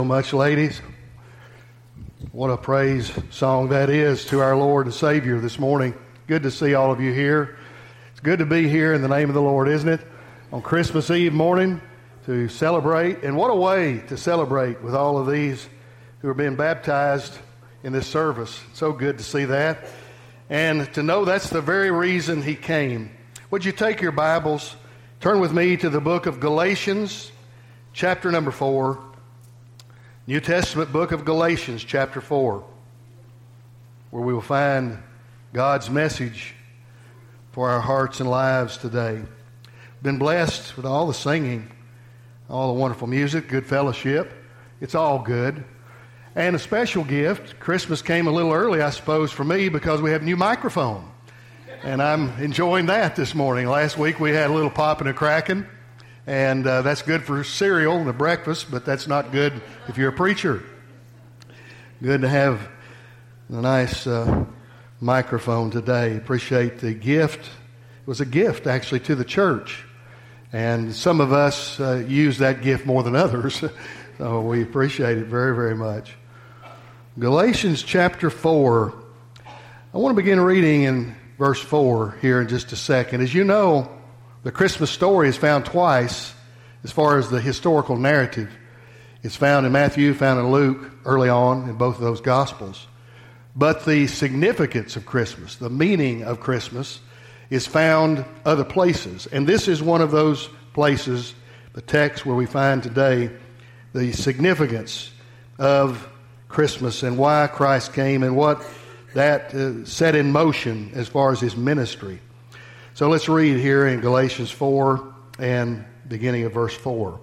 So much, ladies. What a praise song that is to our Lord and Savior this morning. Good to see all of you here. It's good to be here in the name of the Lord, isn't it? On Christmas Eve morning to celebrate. And what a way to celebrate with all of these who are being baptized in this service. So good to see that. And to know that's the very reason He came. Would you take your Bibles, turn with me to the book of Galatians, chapter number 4. New Testament book of Galatians, chapter 4, where we will find God's message for our hearts and lives today. Been blessed with all the singing, all the wonderful music, good fellowship. It's all good. And a special gift. Christmas came a little early, I suppose, for me because we have a new microphone. And I'm enjoying that this morning. Last week we had a little popping and cracking. And that's good for cereal and a breakfast, but that's not good if you're a preacher. Good to have a nice microphone today. Appreciate the gift. It was a gift, actually, to the church. And some of us use that gift more than others. So we appreciate it very, very much. Galatians chapter 4. I want to begin reading in verse 4 here in just a second. As you know, the Christmas story is found twice as far as the historical narrative. It's found in Matthew, found in Luke early on in both of those Gospels. But the significance of Christmas, the meaning of Christmas, is found other places. And this is one of those places, the text where we find today the significance of Christmas and why Christ came and what that set in motion as far as His ministry. So let's read here in Galatians 4 and beginning of verse 4.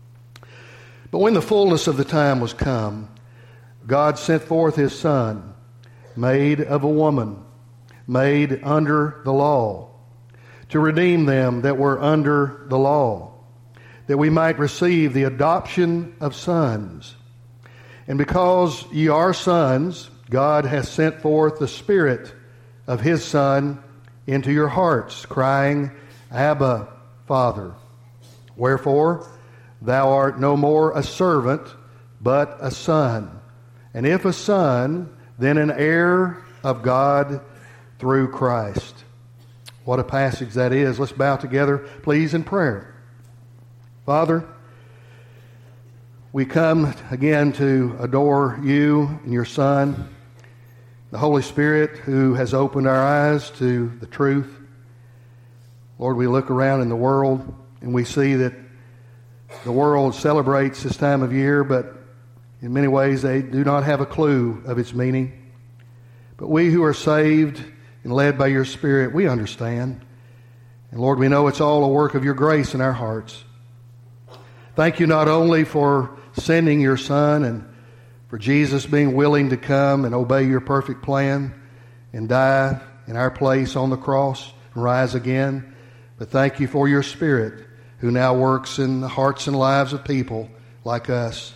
But when the fullness of the time was come, God sent forth His Son, made of a woman, made under the law, to redeem them that were under the law, that we might receive the adoption of sons. And because ye are sons, God hath sent forth the Spirit of His Son into your hearts, crying, Abba, Father. Wherefore, thou art no more a servant, but a son. And if a son, then an heir of God through Christ. What a passage that is. Let's bow together, please, in prayer. Father, we come again to adore You and Your Son, the Holy Spirit who has opened our eyes to the truth. Lord, we look around in the world and we see that the world celebrates this time of year, but in many ways they do not have a clue of its meaning. But we who are saved and led by Your Spirit, we understand. And Lord, we know it's all a work of Your grace in our hearts. Thank You not only for sending Your Son and for Jesus being willing to come and obey Your perfect plan and die in our place on the cross and rise again. But thank You for Your Spirit who now works in the hearts and lives of people like us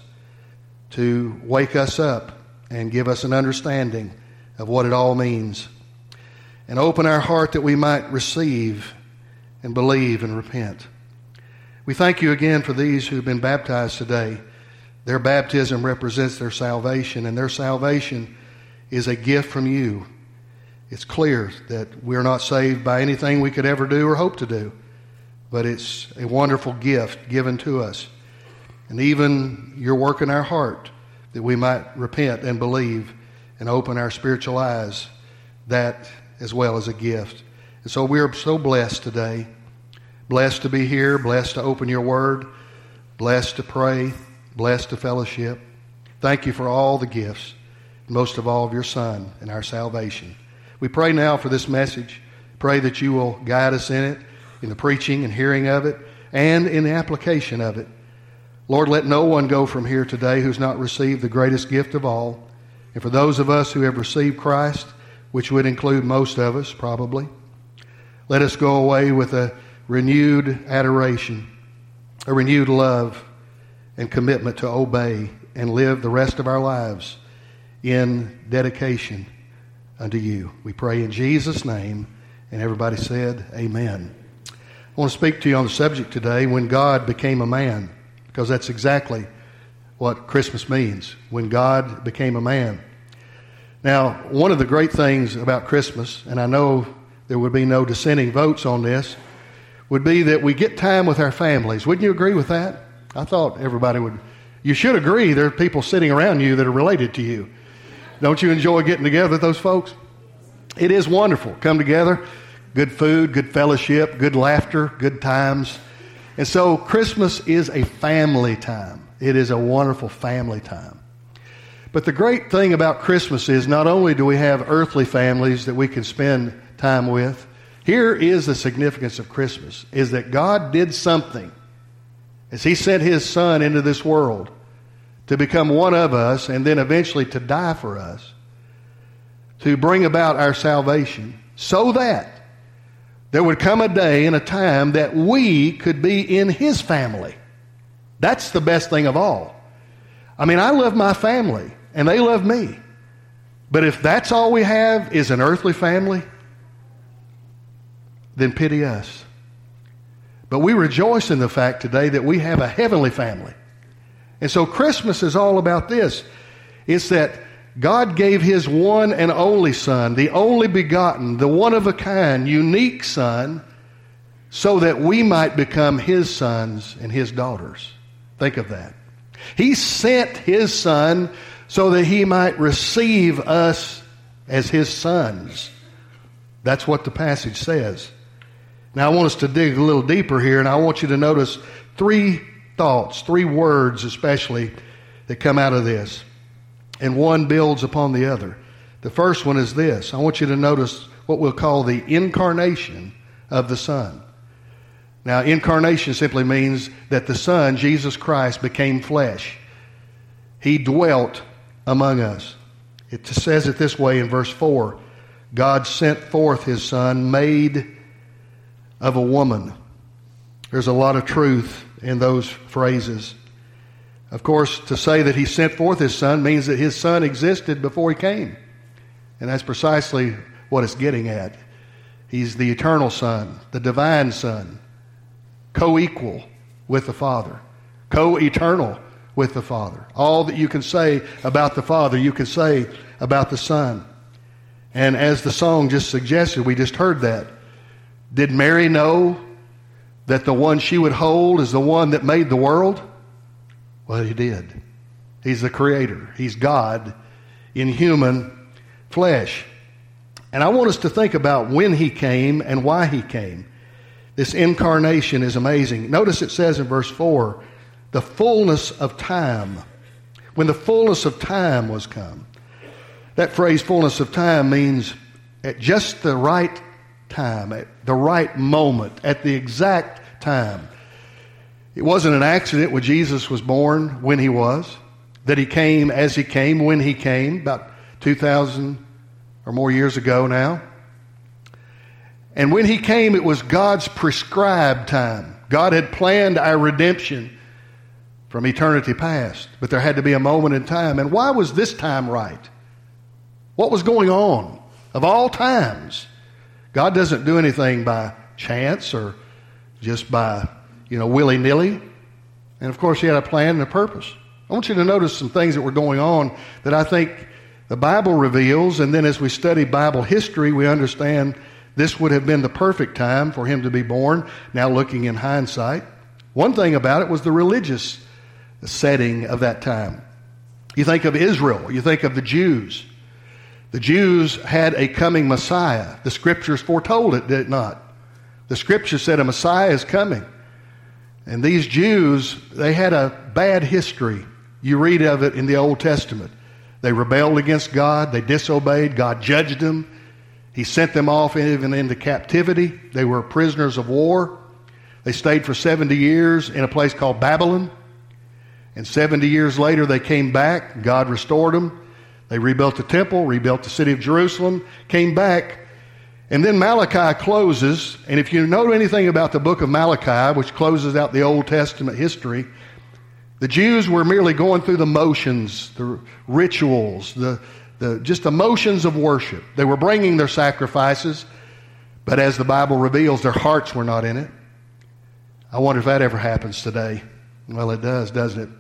to wake us up and give us an understanding of what it all means. And open our heart that we might receive and believe and repent. We thank You again for these who have been baptized today. Their baptism represents their salvation, and their salvation is a gift from You. It's clear that we're not saved by anything we could ever do or hope to do, but it's a wonderful gift given to us. And even Your work in our heart that we might repent and believe and open our spiritual eyes, that as well as a gift. And so we are so blessed today, blessed to be here, blessed to open Your Word, blessed to pray, blessed to fellowship. Thank You for all the gifts, most of all of Your Son and our salvation. We pray now for this message. Pray that You will guide us in it, in the preaching and hearing of it, and in the application of it. Lord, let no one go from here today who's not received the greatest gift of all. And for those of us who have received Christ, which would include most of us probably, let us go away with a renewed adoration, a renewed love, and commitment to obey and live the rest of our lives in dedication unto You. We pray in Jesus' name, and everybody said, Amen. I want to speak to you on the subject today, when God became a man, because that's exactly what Christmas means, when God became a man. Now, one of the great things about Christmas, and I know there would be no dissenting votes on this, would be that we get time with our families. Wouldn't you agree with that? I thought everybody would. You should agree there are people sitting around you that are related to you. Don't you enjoy getting together with those folks? It is wonderful. Come together, good food, good fellowship, good laughter, good times. And so Christmas is a family time. It is a wonderful family time. But the great thing about Christmas is not only do we have earthly families that we can spend time with, here is the significance of Christmas, is that God did something as He sent His Son into this world to become one of us and then eventually to die for us, to bring about our salvation, so that there would come a day and a time that we could be in His family. That's the best thing of all. I mean, I love my family, and they love me. But if that's all we have is an earthly family, then pity us. But we rejoice in the fact today that we have a heavenly family. And so Christmas is all about this. It's that God gave His one and only Son, the only begotten, the one-of-a-kind, unique Son, so that we might become His sons and His daughters. Think of that. He sent His Son so that He might receive us as His sons. That's what the passage says. Now, I want us to dig a little deeper here, and I want you to notice three thoughts, three words especially, that come out of this. And one builds upon the other. The first one is this. I want you to notice what we'll call the incarnation of the Son. Now, incarnation simply means that the Son, Jesus Christ, became flesh. He dwelt among us. It says it this way in verse 4. God sent forth His Son, made of a woman. There's a lot of truth in those phrases. Of course, to say that He sent forth His Son means that His Son existed before He came. And that's precisely what it's getting at. He's the eternal Son, the divine Son, co-equal with the Father, co-eternal with the Father. All that you can say about the Father, you can say about the Son. And as the song just suggested, we just heard that. Did Mary know that the one she would hold is the one that made the world? Well, He did. He's the Creator. He's God in human flesh. And I want us to think about when He came and why He came. This incarnation is amazing. Notice it says in verse 4, the fullness of time. When the fullness of time was come. That phrase, fullness of time, means at just the right time, at the right moment, at the exact time. It wasn't an accident when Jesus was born when He was, that He came as He came when He came, about 2,000 or more years ago now. And when He came, it was God's prescribed time. God had planned our redemption from eternity past, but there had to be a moment in time. And why was this time right? What was going on? Of all times, God doesn't do anything by chance or just by, willy-nilly. And of course, He had a plan and a purpose. I want you to notice some things that were going on that I think the Bible reveals, and then as we study Bible history, we understand this would have been the perfect time for Him to be born, now looking in hindsight. One thing about it was the religious setting of that time. You think of Israel, you think of the Jews. The Jews had a coming Messiah. The Scriptures foretold it, did it not? The Scripture said a Messiah is coming. And these Jews, they had a bad history. You read of it in the Old Testament. They rebelled against God. They disobeyed. God judged them. He sent them off even into captivity. They were prisoners of war. They stayed for 70 years in a place called Babylon. And 70 years later, they came back. God restored them. They rebuilt the temple, rebuilt the city of Jerusalem, came back. And then Malachi closes. And if you know anything about the book of Malachi, which closes out the Old Testament history, the Jews were merely going through the motions, the rituals, just the motions of worship. They were bringing their sacrifices, but as the Bible reveals, their hearts were not in it. I wonder if that ever happens today. Well, it does, doesn't it?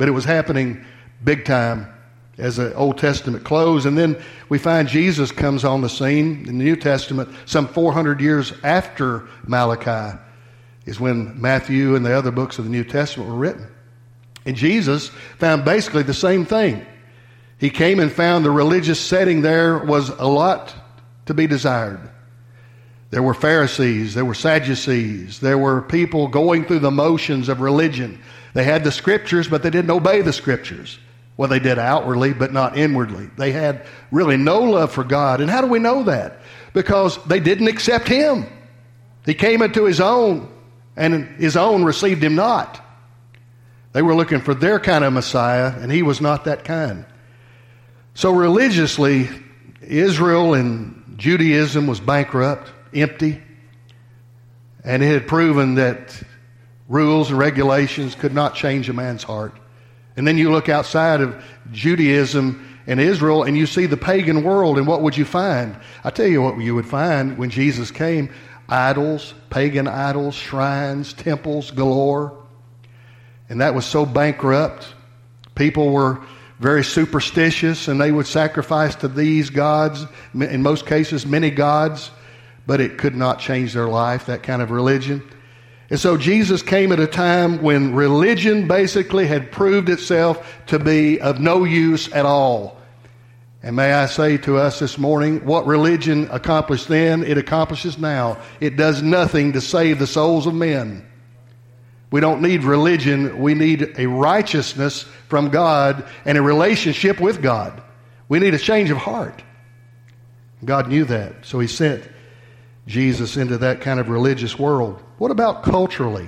but it was happening big time as the Old Testament closed. And then we find Jesus comes on the scene in the New Testament some 400 years after Malachi is when Matthew and the other books of the New Testament were written. And Jesus found basically the same thing. He came and found the religious setting there was a lot to be desired. There were Pharisees, there were Sadducees, there were people going through the motions of religion. They had the scriptures, but they didn't obey the scriptures. Well, they did outwardly, but not inwardly. They had really no love for God. And how do we know that? Because they didn't accept Him. He came into His own, and His own received Him not. They were looking for their kind of Messiah, and He was not that kind. So religiously, Israel and Judaism was bankrupt, empty, and it had proven that rules and regulations could not change a man's heart. And then you look outside of Judaism and Israel and you see the pagan world, and what would you find? I tell you what you would find when Jesus came: idols, pagan idols, shrines, temples galore. And that was so bankrupt. People were very superstitious, and they would sacrifice to these gods, in most cases many gods, but it could not change their life, that kind of religion. And so Jesus came at a time when religion basically had proved itself to be of no use at all. And may I say to us this morning, what religion accomplished then, it accomplishes now. It does nothing to save the souls of men. We don't need religion. We need a righteousness from God and a relationship with God. We need a change of heart. God knew that, so He sent Jesus into that kind of religious world. What about culturally?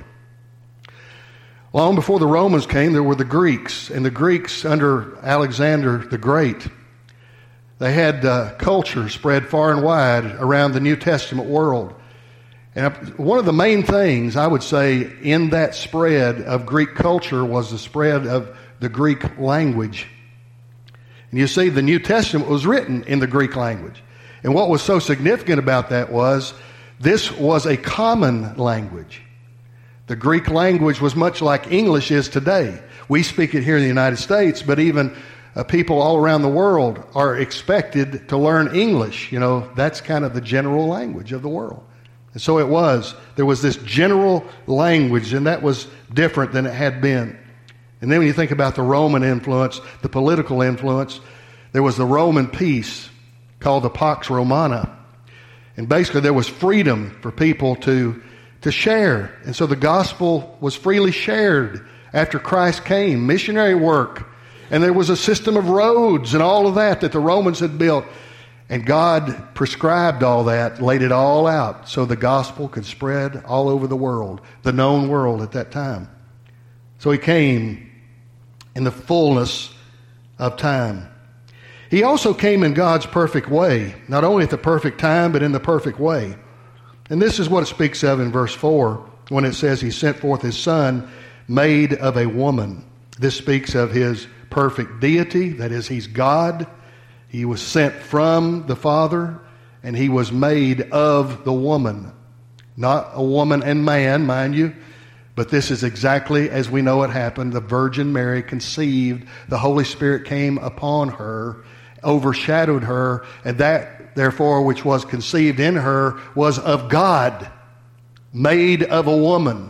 Long before the Romans came, there were the Greeks, and the Greeks under Alexander the Great, they had culture spread far and wide around the New Testament world. And one of the main things, I would say, in that spread of Greek culture was the spread of the Greek language. And you see, the New Testament was written in the Greek language. And what was so significant about that was this was a common language. The Greek language was much like English is today. We speak it here in the United States, but even people all around the world are expected to learn English. You know, that's kind of the general language of the world. And so it was. There was this general language, and that was different than it had been. And then when you think about the Roman influence, the political influence, there was the Roman peace called the Pax Romana. And basically there was freedom for people to share. And so the gospel was freely shared after Christ came. Missionary work. And there was a system of roads and all of that the Romans had built. And God prescribed all that, laid it all out so the gospel could spread all over the world, the known world at that time. So He came in the fullness of time. He also came in God's perfect way, not only at the perfect time, but in the perfect way. And this is what it speaks of in verse 4 when it says He sent forth His Son made of a woman. This speaks of His perfect deity, that is, He's God. He was sent from the Father, and He was made of the woman. Not a woman and man, mind you, but this is exactly as we know it happened. The Virgin Mary conceived, the Holy Spirit came upon her, overshadowed her, and that, therefore, which was conceived in her was of God, made of a woman.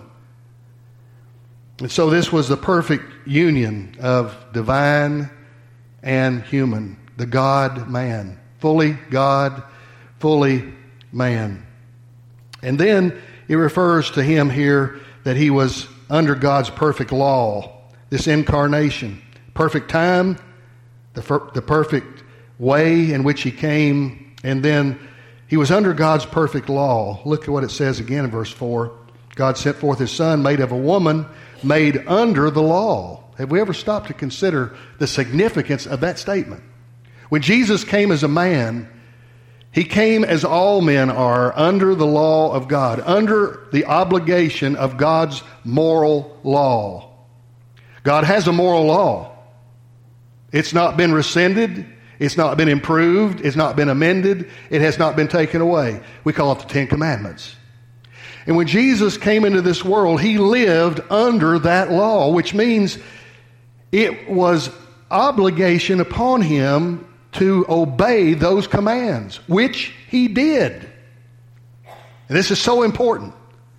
And so this was the perfect union of divine and human. The God-man. Fully God, fully man. And then it refers to Him here that He was under God's perfect law. This incarnation. Perfect time, the perfect way in which He came, and then He was under God's perfect law. Look at what it says again in verse 4. God sent forth His Son, made of a woman, made under the law. Have we ever stopped to consider the significance of that statement? When Jesus came as a man, He came as all men are, under the law of God, under the obligation of God's moral law. God has a moral law. It's not been rescinded. It's not been improved. It's not been amended. It has not been taken away. We call it the Ten Commandments. And when Jesus came into this world, He lived under that law, which means it was obligation upon him to obey those commands, which he did. And this is so important.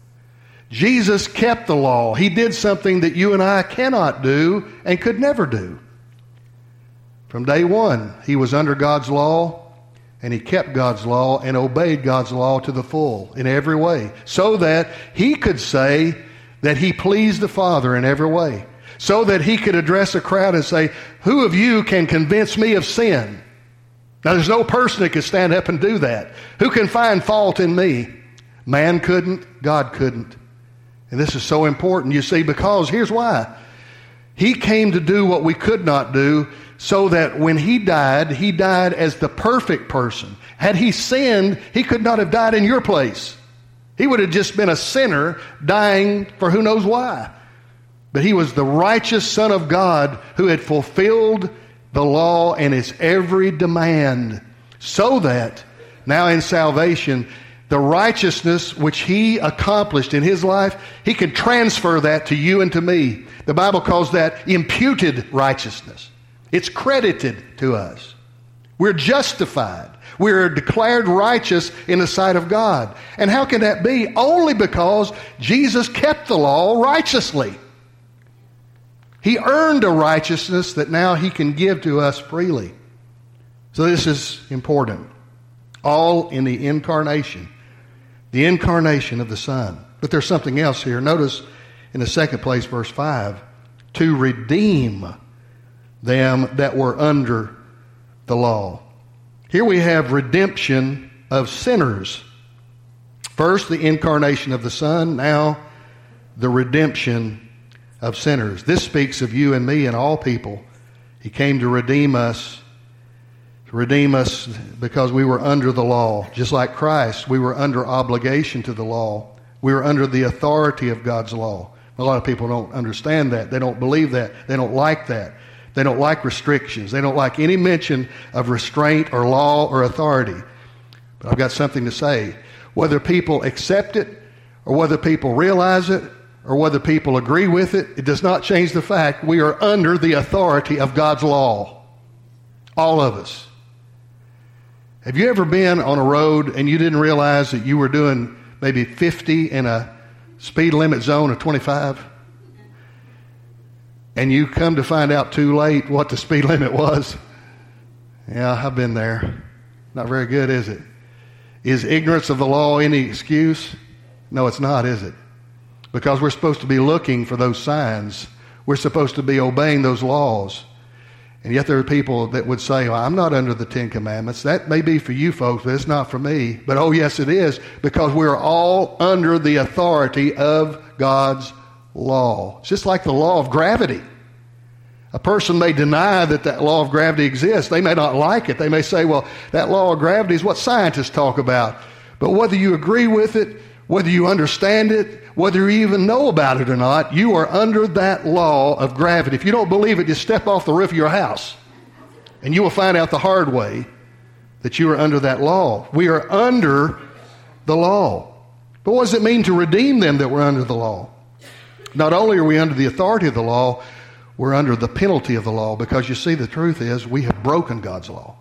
Jesus kept the law. He did something that you and I cannot do and could never do. From day one, he was under God's law, and he kept God's law and obeyed God's law to the full in every way, so that he could say that he pleased the Father in every way, so that he could address a crowd and say, who of you can convince me of sin? Now, there's no person that could stand up and do that. Who can find fault in me? Man couldn't, God couldn't. And this is so important, you see, because here's why. He came to do what we could not do, so that when he died as the perfect person. Had he sinned, he could not have died in your place. He would have just been a sinner dying for who knows why. But he was the righteous Son of God who had fulfilled the law and its every demand, so that now in salvation, the righteousness which he accomplished in his life, he could transfer that to you and to me. The Bible calls that imputed righteousness. It's credited to us. We're justified. We're declared righteous in the sight of God. And how can that be? Only because Jesus kept the law righteously. He earned a righteousness that now he can give to us freely. So this is important. All in the incarnation of the Son. But there's something else here. Notice in the second place, verse 5, to redeem them that were under the law. Here we have redemption of sinners. First, the incarnation of the Son. Now, the redemption of sinners. This speaks of you and me and all people. He came to redeem us because we were under the law. Just like Christ, we were under obligation to the law. We were under the authority of God's law. A lot of people don't understand that. They don't believe that. They don't like that. They don't like restrictions. They don't like any mention of restraint or law or authority. But I've got something to say. Whether people accept it or whether people realize it or whether people agree with it, it does not change the fact we are under the authority of God's law. All of us. Have you ever been on a road and you didn't realize that you were doing maybe 50 in a speed limit zone of 25? And you come to find out too late what the speed limit was? Yeah, I've been there. Not very good, is it? Is ignorance of the law any excuse? No, it's not, is it? Because we're supposed to be looking for those signs. We're supposed to be obeying those laws. And yet there are people that would say, well, I'm not under the Ten Commandments. That may be for you folks, but it's not for me. But oh yes, it is, because we're all under the authority of God's law. It's just like the law of gravity. A person may deny that law of gravity exists. They may not like it. They may say, well, that law of gravity is what scientists talk about. But whether you agree with it, whether you understand it, whether you even know about it or not, you are under that law of gravity. If you don't believe it, just step off the roof of your house and you will find out the hard way that you are under that law. We are under the law. But what does it mean to redeem them that were under the law? Not only are we under the authority of the law, we're under the penalty of the law, because you see, the truth is we have broken God's law.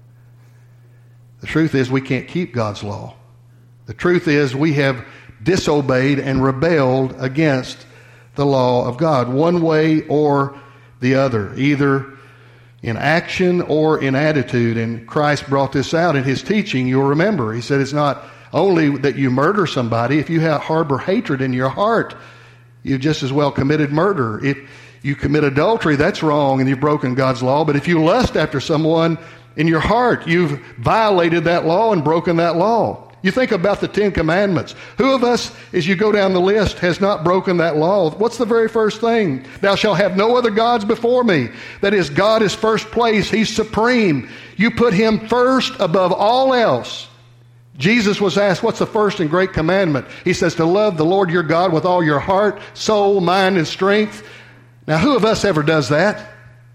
The truth is we can't keep God's law. The truth is we have disobeyed and rebelled against the law of God, one way or the other, either in action or in attitude. And Christ brought this out in his teaching. You'll remember, he said it's not only that you murder somebody. If you harbor hatred in your heart, you've just as well committed murder. If you commit adultery, that's wrong and you've broken God's law. But if you lust after someone in your heart, you've violated that law and broken that law. You think about the Ten Commandments. Who of us, as you go down the list, has not broken that law? What's the very first thing? Thou shalt have no other gods before me. That is, God is first place. He's supreme. You put him first above all else. Jesus was asked, what's the first and great commandment? He says, to love the Lord your God with all your heart, soul, mind, and strength. Now, who of us ever does that?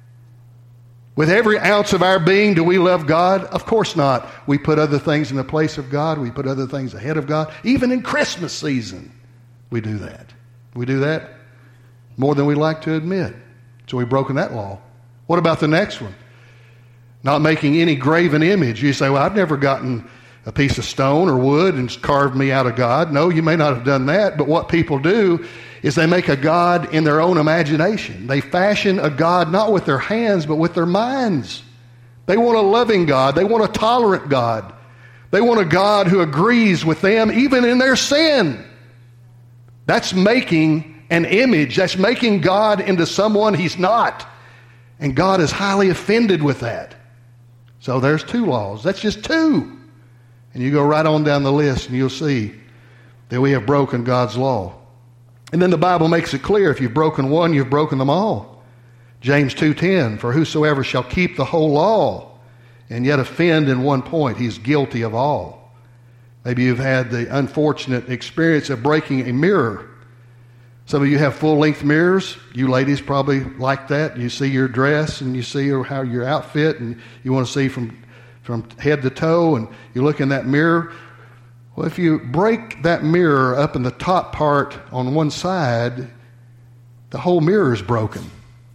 With every ounce of our being, do we love God? Of course not. We put other things in the place of God. We put other things ahead of God. Even in Christmas season, we do that. We do that more than we like to admit. So we've broken that law. What about the next one? Not making any graven image. You say, well, I've never gotten a piece of stone or wood and carved me out of God. No, you may not have done that, but what people do is they make a God in their own imagination. They fashion a God not with their hands, but with their minds. They want a loving God. They want a tolerant God. They want a God who agrees with them even in their sin. That's making an image. That's making God into someone He's not. And God is highly offended with that. So there's 2 laws. That's just 2. And you go right on down the list and you'll see that we have broken God's law. And then the Bible makes it clear, if you've broken one, you've broken them all. James 2:10, for whosoever shall keep the whole law and yet offend in one point, he's guilty of all. Maybe you've had the unfortunate experience of breaking a mirror. Some of you have full-length mirrors. You ladies probably like that. You see your dress and you see how your outfit, and you want to see from head to toe, and you look in that mirror. Well, if you break that mirror up in the top part on one side, the whole mirror is broken.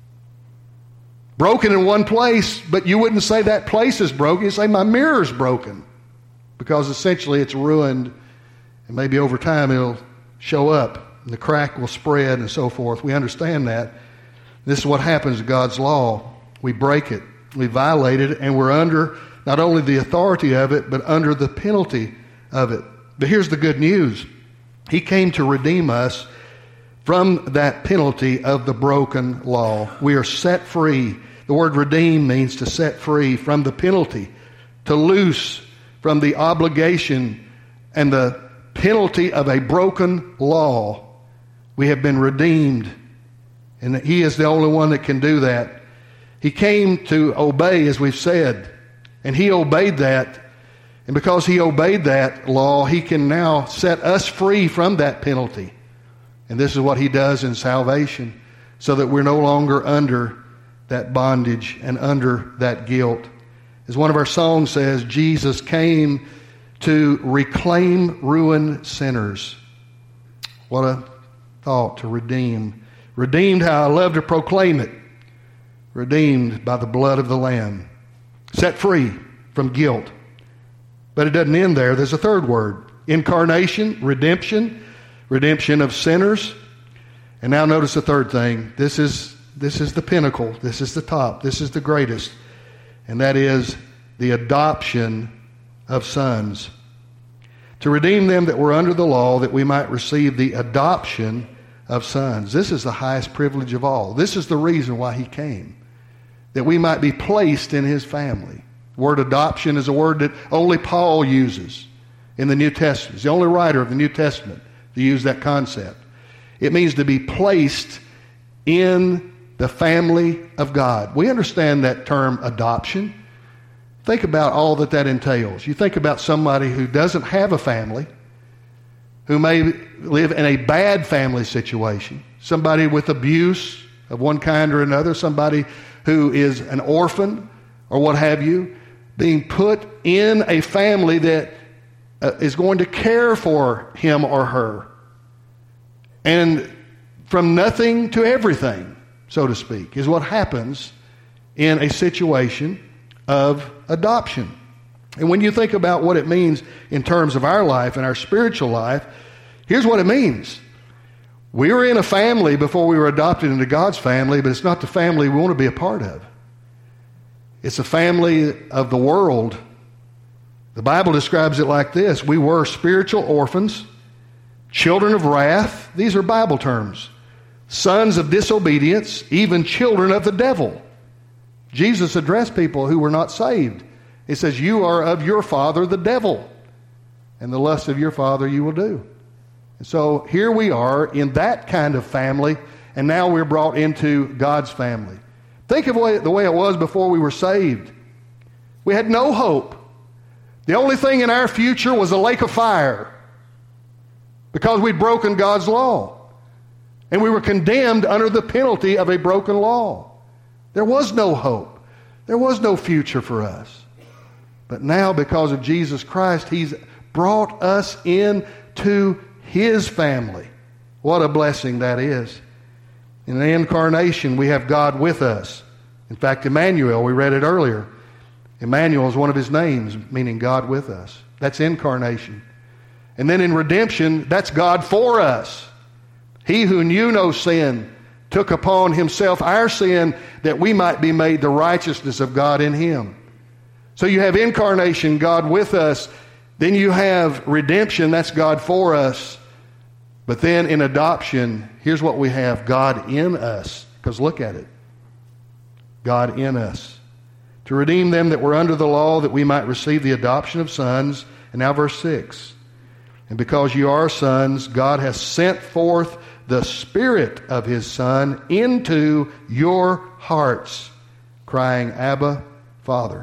Broken in one place, but you wouldn't say that place is broken. You say, my mirror's broken. Because essentially it's ruined, and maybe over time it'll show up, and the crack will spread and so forth. We understand that. This is what happens to God's law. We break it, we violate it, and we're under not only the authority of it, but under the penalty of it. But here's the good news. He came to redeem us from that penalty of the broken law. We are set free. The word redeem means to set free from the penalty, to loose from the obligation and the penalty of a broken law. We have been redeemed, and He is the only one that can do that. He came to obey, as we've said, and He obeyed that. And because He obeyed that law, He can now set us free from that penalty. And this is what He does in salvation, so that we're no longer under that bondage and under that guilt. As one of our songs says, Jesus came to reclaim ruined sinners. What a thought, to redeem. Redeemed, how I love to proclaim it. Redeemed by the blood of the Lamb. Set free from guilt. But it doesn't end there. There's a third word. Incarnation, redemption. Redemption of sinners. And now notice the third thing. This is the pinnacle. This is the top. This is the greatest. And that is the adoption of sons. To redeem them that were under the law, that we might receive the adoption of sons. This is the highest privilege of all. This is the reason why He came. That we might be placed in His family. The word adoption is a word that only Paul uses in the New Testament. He's the only writer of the New Testament to use that concept. It means to be placed in the family of God. We understand that term adoption. Think about all that entails. You think about somebody who doesn't have a family, who may live in a bad family situation, somebody with abuse of one kind or another, somebody who is an orphan or what have you, being put in a family that is going to care for him or her. And from nothing to everything, so to speak, is what happens in a situation of adoption. And when you think about what it means in terms of our life and our spiritual life, here's what it means. We were in a family before we were adopted into God's family, but it's not the family we want to be a part of. It's a family of the world. The Bible describes it like this. We were spiritual orphans, children of wrath. These are Bible terms. Sons of disobedience, even children of the devil. Jesus addressed people who were not saved. He says, you are of your father, the devil, and the lust of your father you will do. And so here we are in that kind of family, and now we're brought into God's family. Think of the way it was before we were saved. We had no hope. The only thing in our future was a lake of fire because we'd broken God's law. And we were condemned under the penalty of a broken law. There was no hope. There was no future for us. But now, because of Jesus Christ, He's brought us into His family. What a blessing that is. In the incarnation, we have God with us. In fact, Emmanuel, we read it earlier. Emmanuel is one of his names, meaning God with us. That's incarnation. And then in redemption, that's God for us. He who knew no sin took upon himself our sin that we might be made the righteousness of God in him. So you have incarnation, God with us. Then you have redemption, that's God for us. But then in adoption, here's what we have, God in us. Because look at it. God in us. To redeem them that were under the law, that we might receive the adoption of sons. And now verse 6. And because you are sons, God has sent forth the Spirit of his Son into your hearts, crying, Abba, Father.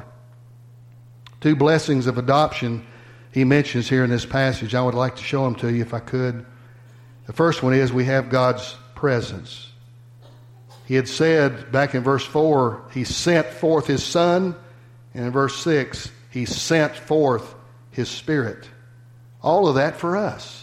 Two blessings of adoption he mentions here in this passage. I would like to show them to you if I could. The first one is we have God's presence. He had said back in verse 4, he sent forth his Son. And in verse 6, he sent forth his Spirit. All of that for us.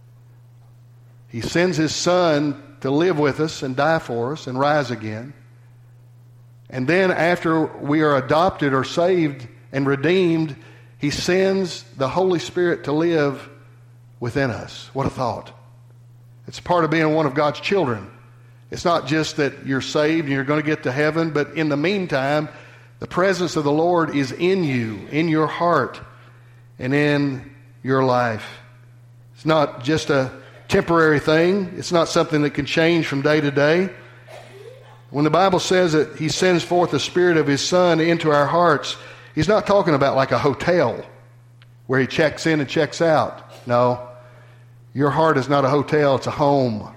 He sends his Son to live with us and die for us and rise again. And then after we are adopted or saved and redeemed, he sends the Holy Spirit to live within us. What a thought. It's part of being one of God's children. It's not just that you're saved and you're going to get to heaven, but in the meantime, the presence of the Lord is in you, in your heart, and in your life. It's not just a temporary thing. It's not something that can change from day to day. When the Bible says that he sends forth the Spirit of his Son into our hearts, he's not talking about like a hotel where he checks in and checks out. No, your heart is not a hotel, it's a home.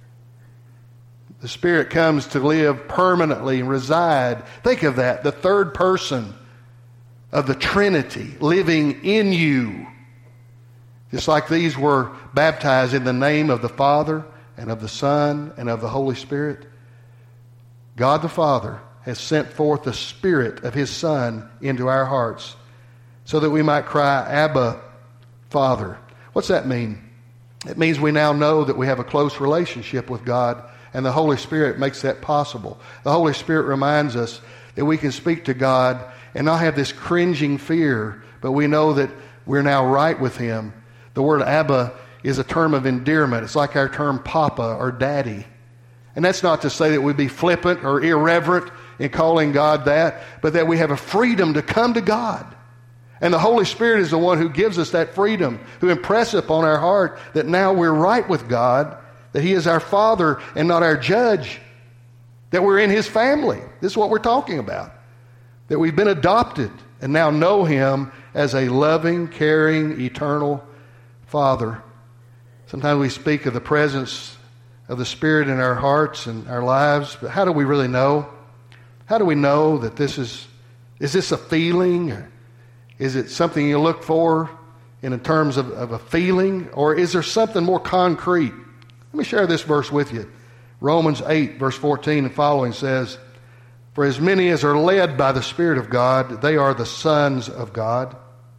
The Spirit comes to live permanently and reside. Think of that, the third person of the Trinity living in you. Just like these were baptized in the name of the Father and of the Son and of the Holy Spirit. God the Father has sent forth the Spirit of his Son into our hearts so that we might cry, Abba, Father. What's that mean? It means we now know that we have a close relationship with God, and the Holy Spirit makes that possible. The Holy Spirit reminds us that we can speak to God and not have this cringing fear, but we know that we're now right with him. The word Abba is a term of endearment. It's like our term Papa or Daddy. And that's not to say that we be flippant or irreverent in calling God that, but that we have a freedom to come to God. And the Holy Spirit is the one who gives us that freedom, who impresses upon our heart that now we're right with God, that he is our Father and not our judge, that we're in his family. This is what we're talking about. That we've been adopted and now know him as a loving, caring, eternal Father. Sometimes we speak of the presence of the Spirit in our hearts and our lives, but how do we really know? How do we know that this is this a feeling? Or is it something you look for in terms of a feeling? Or is there something more concrete? Let me share this verse with you. Romans 8, verse 14 and following says, For as many as are led by the Spirit of God, they are the sons of God.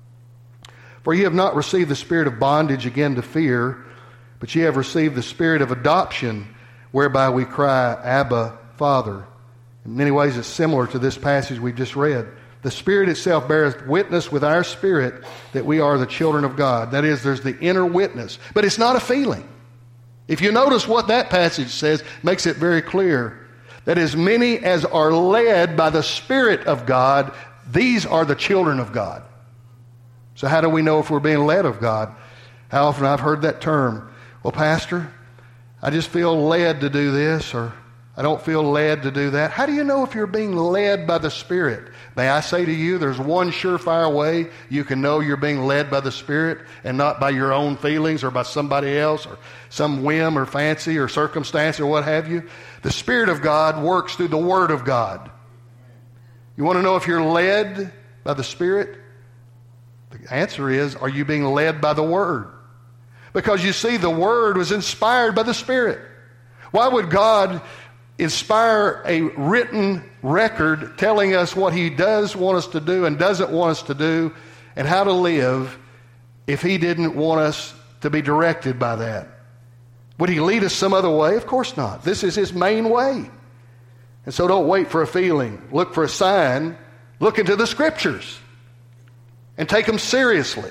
For ye have not received the spirit of bondage again to fear, but ye have received the Spirit of adoption, whereby we cry, Abba, Father. In many ways it's similar to this passage we've just read. The Spirit itself beareth witness with our spirit that we are the children of God. That is, there's the inner witness. But it's not a feeling. If you notice what that passage says, makes it very clear that as many as are led by the Spirit of God, these are the children of God. So how do we know if we're being led of God? How often I've heard that term. Well, Pastor, I just feel led to do this, or I don't feel led to do that. How do you know if you're being led by the Spirit? May I say to you, there's one surefire way you can know you're being led by the Spirit and not by your own feelings or by somebody else or some whim or fancy or circumstance or what have you. The Spirit of God works through the Word of God. You want to know if you're led by the Spirit? The answer is, are you being led by the Word? Because you see, the Word was inspired by the Spirit. Why would God inspire a written record telling us what he does want us to do and doesn't want us to do and how to live if he didn't want us to be directed by that? Would he lead us some other way? Of course not. This is his main way. And so don't wait for a feeling. Look for a sign. Look into the Scriptures and take them seriously.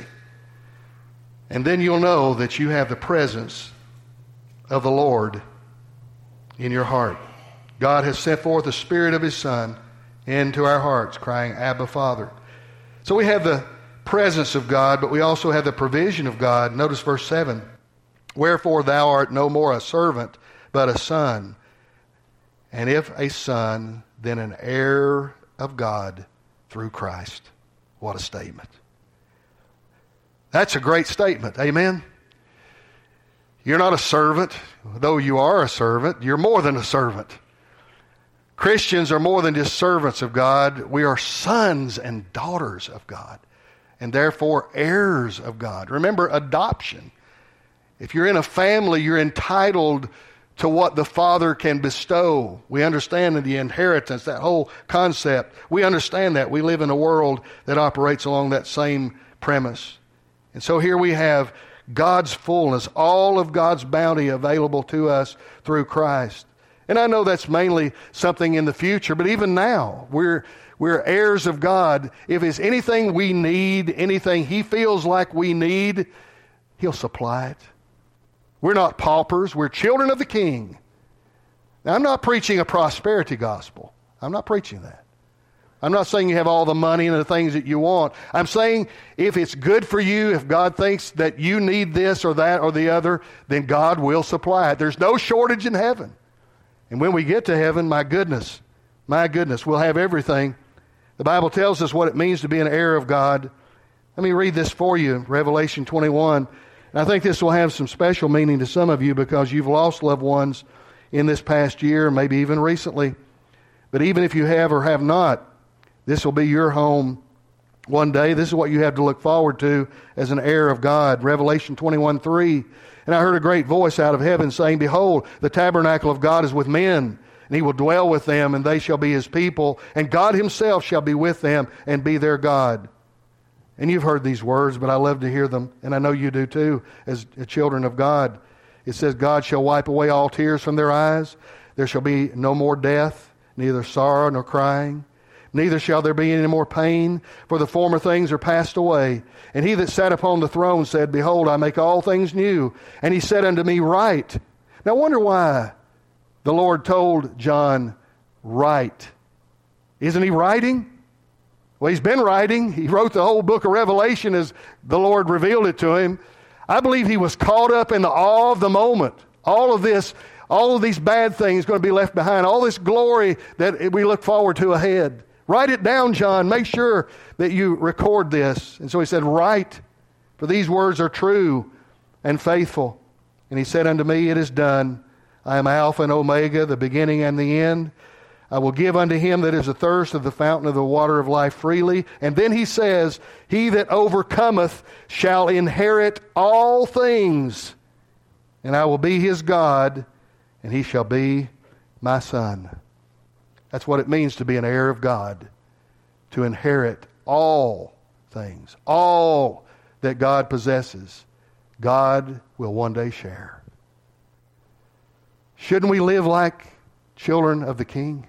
And then you'll know that you have the presence of the Lord in your heart. God has sent forth the Spirit of His Son into our hearts, crying, Abba, Father. So we have the presence of God, but we also have the provision of God. Notice verse 7. Wherefore thou art no more a servant, but a son. And if a son, then an heir of God through Christ. What a statement. That's a great statement. Amen? You're not a servant. Though you are a servant, you're more than a servant. Christians are more than just servants of God. We are sons and daughters of God, and therefore heirs of God. Remember, adoption. If you're in a family, you're entitled to what the Father can bestow. We understand the inheritance, that whole concept. We understand that. We live in a world that operates along that same premise. And so here we have God's fullness, all of God's bounty available to us through Christ. And I know that's mainly something in the future, but even now, we're heirs of God. If it's anything we need, anything He feels like we need, He'll supply it. We're not paupers. We're children of the King. Now, I'm not preaching a prosperity gospel. I'm not preaching that. I'm not saying you have all the money and the things that you want. I'm saying if it's good for you, if God thinks that you need this or that or the other, then God will supply it. There's no shortage in heaven. And when we get to heaven, my goodness, we'll have everything. The Bible tells us what it means to be an heir of God. Let me read this for you, Revelation 21. And I think this will have some special meaning to some of you because you've lost loved ones in this past year, maybe even recently. But even if you have or have not, this will be your home one day. This is what you have to look forward to as an heir of God. Revelation 21:3. And I heard a great voice out of heaven saying, Behold, the tabernacle of God is with men, and He will dwell with them, and they shall be His people, and God Himself shall be with them and be their God. And you've heard these words, but I love to hear them, and I know you do too, as children of God. It says, God shall wipe away all tears from their eyes. There shall be no more death, neither sorrow nor crying. Neither shall there be any more pain, for the former things are passed away. And He that sat upon the throne said, Behold, I make all things new. And He said unto me, Write. Now I wonder why the Lord told John, Write. Isn't He writing? Well, He's been writing. He wrote the whole book of Revelation as the Lord revealed it to him. I believe he was caught up in the awe of the moment. All of these bad things going to be left behind. All this glory that we look forward to ahead. Write it down, John. Make sure that you record this. And so he said, Write, for these words are true and faithful. And he said unto me, It is done. I am Alpha and Omega, the beginning and the end. I will give unto him that is athirst of the fountain of the water of life freely. And then he says, He that overcometh shall inherit all things. And I will be his God, and he shall be my son. That's what it means to be an heir of God. To inherit all things. All that God possesses, God will one day share. Shouldn't we live like children of the King?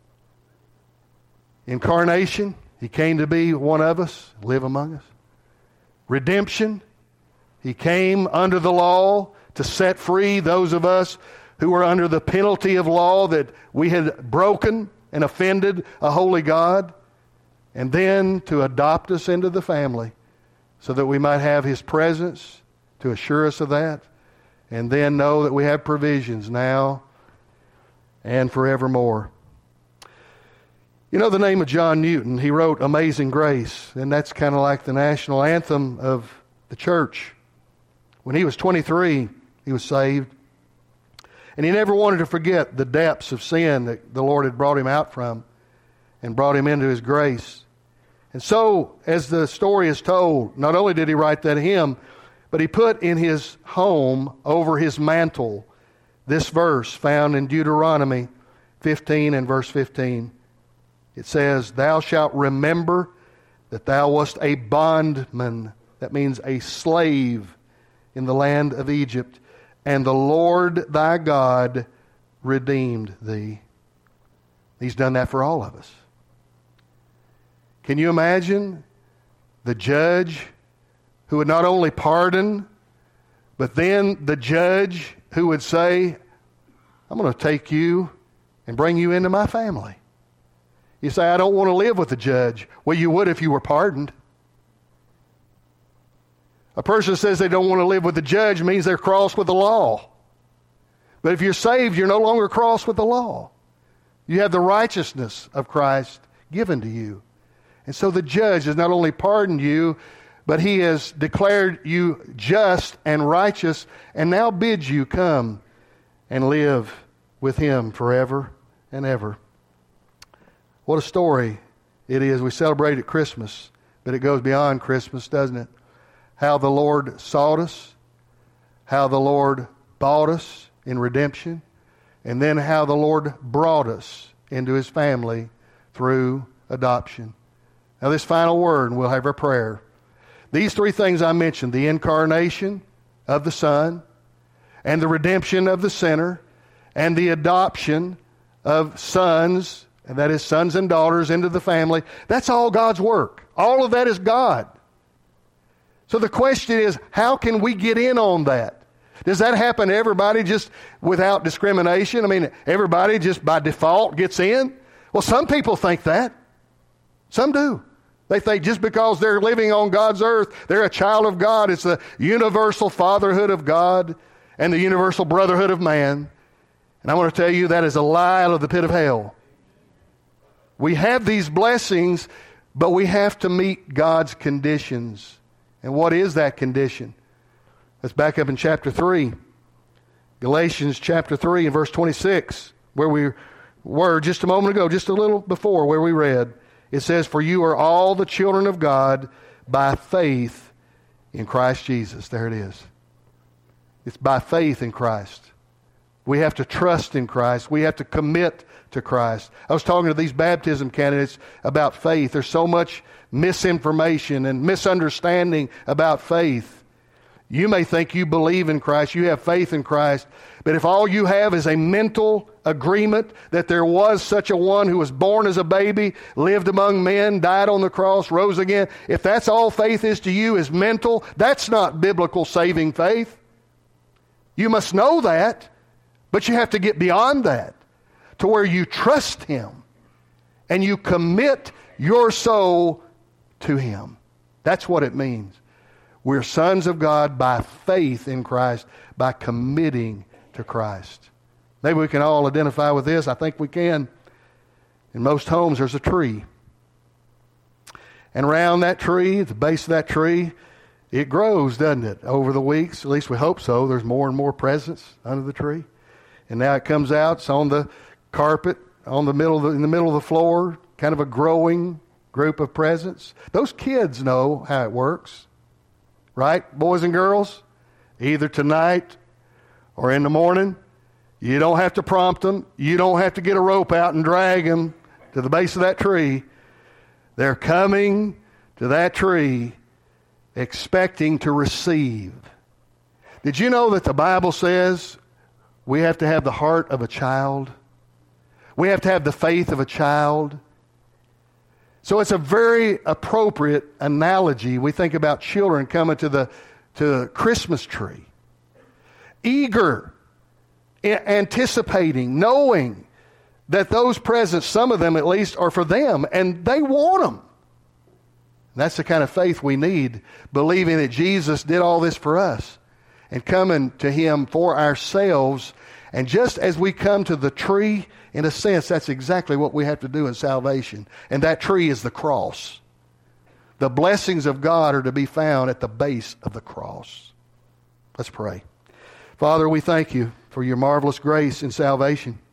Incarnation, He came to be one of us, live among us. Redemption, He came under the law to set free those of us who were under the penalty of law that we had broken and offended a holy God, and then to adopt us into the family so that we might have His presence to assure us of that, and then know that we have provisions now and forevermore. You know the name of John Newton. He wrote Amazing Grace, and that's kind of like the national anthem of the church. When he was 23, he was saved. And he never wanted to forget the depths of sin that the Lord had brought him out from and brought him into His grace. And so, as the story is told, not only did he write that hymn, but he put in his home, over his mantle, this verse found in Deuteronomy 15 and verse 15. It says, Thou shalt remember that thou wast a bondman, that means a slave, in the land of Egypt, and the Lord thy God redeemed thee. He's done that for all of us. Can you imagine the judge who would not only pardon, but then the judge who would say, I'm going to take you and bring you into my family. You say, I don't want to live with the judge. Well, you would if you were pardoned. A person that says they don't want to live with the judge means they're crossed with the law. But if you're saved, you're no longer crossed with the law. You have the righteousness of Christ given to you. And so the judge has not only pardoned you, but he has declared you just and righteous, and now bids you come and live with him forever and ever. What a story it is. We celebrate at Christmas, but it goes beyond Christmas, doesn't it? How the Lord sought us, how the Lord bought us in redemption, and then how the Lord brought us into his family through adoption. Now this final word, and we'll have our prayer. These three things I mentioned, the incarnation of the Son, and the redemption of the sinner, and the adoption of sons, and that is sons and daughters into the family, that's all God's work. All of that is God. So the question is, how can we get in on that? Does that happen to everybody just without discrimination? I mean, everybody just by default gets in? Well, some people think that. Some do. They think just because they're living on God's earth, they're a child of God. It's the universal fatherhood of God and the universal brotherhood of man. And I want to tell you that is a lie out of the pit of hell. We have these blessings, but we have to meet God's conditions. And what is that condition? Let's back up in chapter 3. Galatians chapter 3 and verse 26, where we were just a moment ago, just a little before where we read. It says, for you are all the children of God by faith in Christ Jesus. There it is. It's by faith in Christ. We have to trust in Christ. We have to commit to Christ. I was talking to these baptism candidates about faith. There's so much misinformation and misunderstanding about faith. You may think you believe in Christ, you have faith in Christ, but if all you have is a mental agreement that there was such a one who was born as a baby, lived among men, died on the cross, rose again, if that's all faith is to you is mental, that's not biblical saving faith. You must know that, but you have to get beyond that to where you trust him and you commit your soul to him. That's what it means. We're sons of God by faith in Christ, by committing to Christ. Maybe we can all identify with this. I think we can. In most homes, there's a tree. And around that tree, at the base of that tree, it grows, doesn't it? Over the weeks, at least we hope so. There's more and more presents under the tree. And now it comes out, it's on the carpet, in the middle of the floor, kind of a growing group of presents. Those kids know how it works. Right, boys and girls? Either tonight or in the morning. You don't have to prompt them. You don't have to get a rope out and drag them to the base of that tree. They're coming to that tree expecting to receive. Did you know that the Bible says we have to have the heart of a child? We have to have the faith of a child. So it's a very appropriate analogy. We think about children coming to the Christmas tree, eager, anticipating, knowing that those presents, some of them at least, are for them, and they want them. And that's the kind of faith we need, believing that Jesus did all this for us and coming to him for ourselves. And just as we come to the tree, in a sense, that's exactly what we have to do in salvation. And that tree is the cross. The blessings of God are to be found at the base of the cross. Let's pray. Father, we thank you for your marvelous grace in salvation.